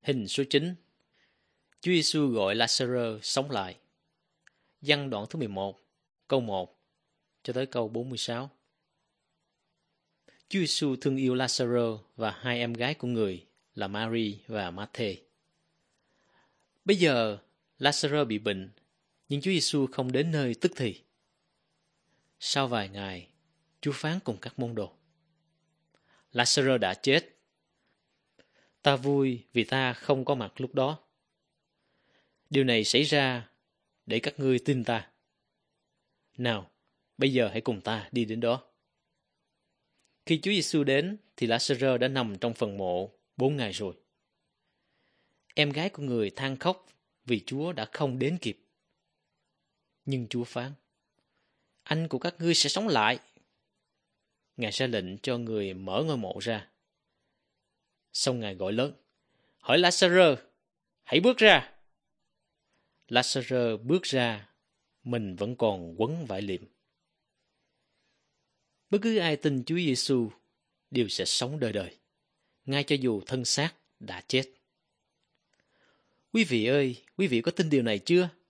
Hình số 9. Chúa Giêsu gọi Lazarơ sống lại. Giăng đoạn thứ 11, câu 1 cho tới câu 46. Chúa Giêsu thương yêu Lazarơ và hai em gái của người là Mary và Matthê. Bây giờ Lazarơ bị bệnh, nhưng Chúa Giêsu không đến nơi tức thì. Sau vài ngày, Chúa phán cùng các môn đồ: Lazarơ đã chết. Ta vui vì ta không có mặt lúc đó. Điều này xảy ra để các ngươi tin ta. Nào, bây giờ hãy cùng ta đi đến đó. Khi Chúa Giêsu đến thì Lazarơ đã nằm trong phần mộ 4 ngày rồi. Em gái của người than khóc vì Chúa đã không đến kịp. Nhưng Chúa phán: anh của các ngươi sẽ sống lại. Ngài ra lệnh cho người mở ngôi mộ ra. Xong Ngài gọi lớn: hỏi Lazarơ, hãy bước ra. Lazarơ bước ra, mình vẫn còn quấn vải liệm. Bất cứ ai tin Chúa Giêsu đều sẽ sống đời đời, ngay cho dù thân xác đã chết. Quý vị ơi, quý vị có tin điều này chưa?